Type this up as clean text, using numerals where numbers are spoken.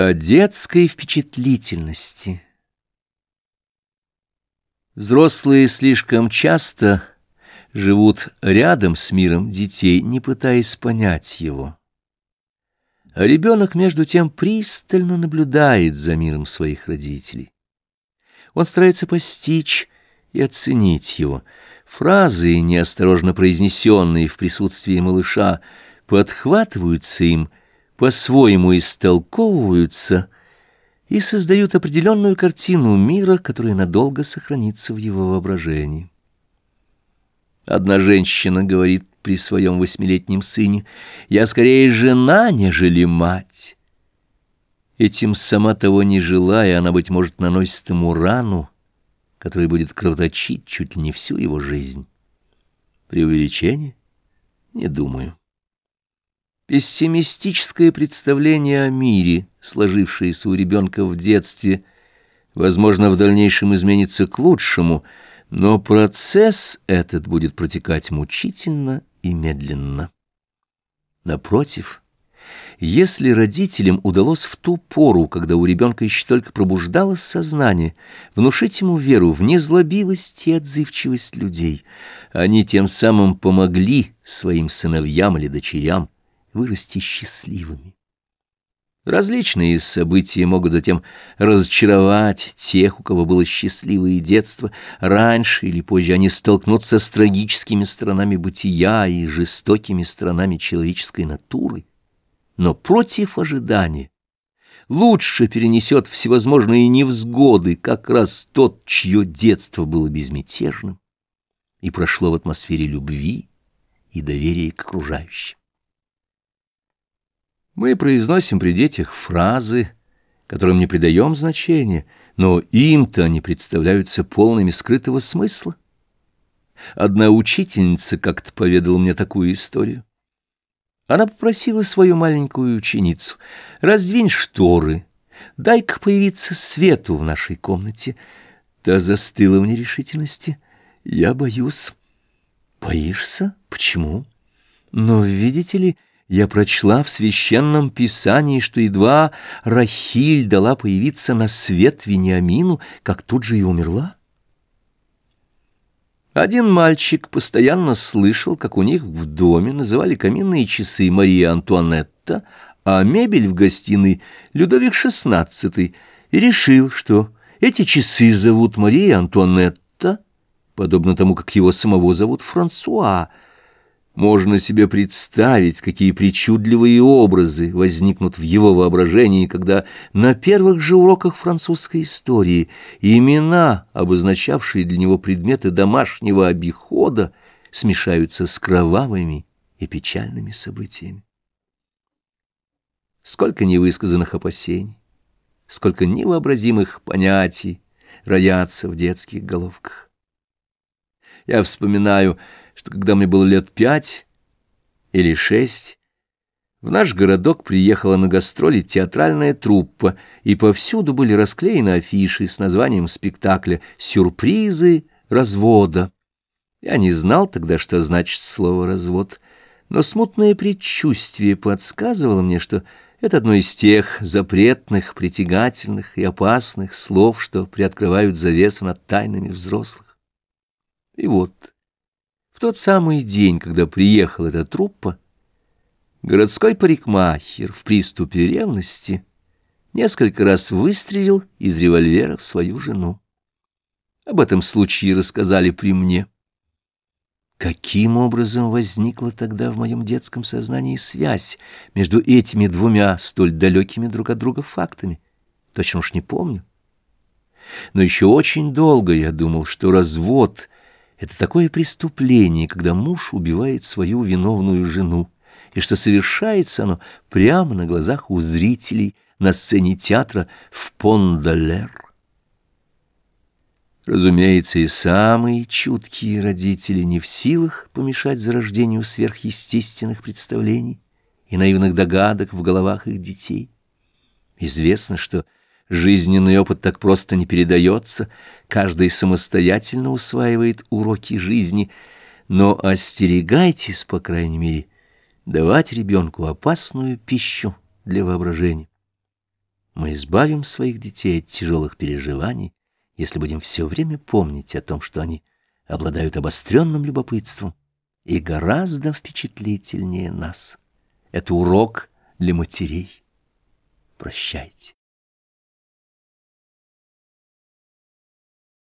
О детской впечатлительности. Взрослые слишком часто живут рядом с миром детей, не пытаясь понять его. А ребенок, между тем, пристально наблюдает за миром своих родителей. Он старается постичь и оценить его. Фразы, неосторожно произнесенные в присутствии малыша, подхватываются им, по-своему истолковываются и создают определенную картину мира, которая надолго сохранится в его воображении. Одна женщина говорит при своем 8-летнем сыне: «Я скорее жена, нежели мать». Этим, сама того не желая, она, быть может, наносит ему рану, которая будет кровоточить чуть ли не всю его жизнь. Преувеличение? Не думаю. Пессимистическое представление о мире, сложившееся у ребенка в детстве, возможно, в дальнейшем изменится к лучшему, но процесс этот будет протекать мучительно и медленно. Напротив, если родителям удалось в ту пору, когда у ребенка еще только пробуждалось сознание, внушить ему веру в незлобивость и отзывчивость людей, они тем самым помогли своим сыновьям или дочерям вырасти счастливыми. Различные события могут затем разочаровать тех, у кого было счастливое детство. Раньше или позже они столкнутся с трагическими сторонами бытия и жестокими сторонами человеческой натуры. Но против ожидания лучше перенесет всевозможные невзгоды как раз тот, чье детство было безмятежным и прошло в атмосфере любви и доверия к окружающим. Мы произносим при детях фразы, которым не придаем значения, но им-то они представляются полными скрытого смысла. Одна учительница как-то поведала мне такую историю. Она попросила свою маленькую ученицу: «Раздвинь шторы, дай-ка появиться свету в нашей комнате». Та застыла в нерешительности. «Я боюсь». «Боишься? Почему?» «Но, видите ли, я прочла в Священном Писании, что едва Рахиль дала появиться на свет Вениамину, как тут же и умерла». Один мальчик постоянно слышал, как у них в доме называли каминные часы Мария Антуанетта, а мебель в гостиной Людовик XVI, и решил, что эти часы зовут Мария Антуанетта, подобно тому, как его самого зовут Франсуа. Можно себе представить, какие причудливые образы возникнут в его воображении, когда на первых же уроках французской истории имена, обозначавшие для него предметы домашнего обихода, смешаются с кровавыми и печальными событиями. Сколько невысказанных опасений, сколько невообразимых понятий роятся в детских головках. Я вспоминаю, что когда мне было лет 5 или 6, в наш городок приехала на гастроли театральная труппа, и повсюду были расклеены афиши с названием спектакля «Сюрпризы развода». Я не знал тогда, что значит слово «развод», но смутное предчувствие подсказывало мне, что это одно из тех запретных, притягательных и опасных слов, что приоткрывают завесу над тайнами взрослых. И вот, в тот самый день, когда приехала эта труппа, городской парикмахер в приступе ревности несколько раз выстрелил из револьвера в свою жену. Об этом случае рассказали при мне. Каким образом возникла тогда в моем детском сознании связь между этими двумя столь далекими друг от друга фактами? Точно уж не помню. Но еще очень долго я думал, что развод — это такое преступление, когда муж убивает свою виновную жену, и что совершается оно прямо на глазах у зрителей на сцене театра в Пон-де-Лер. Разумеется, и самые чуткие родители не в силах помешать зарождению сверхъестественных представлений и наивных догадок в головах их детей. Известно, что жизненный опыт так просто не передается, каждый самостоятельно усваивает уроки жизни, но остерегайтесь, по крайней мере, давать ребенку опасную пищу для воображения. мы избавим своих детей от тяжелых переживаний, если будем все время помнить о том, что они обладают обостренным любопытством и гораздо впечатлительнее нас. Это урок для матерей. Прощайте.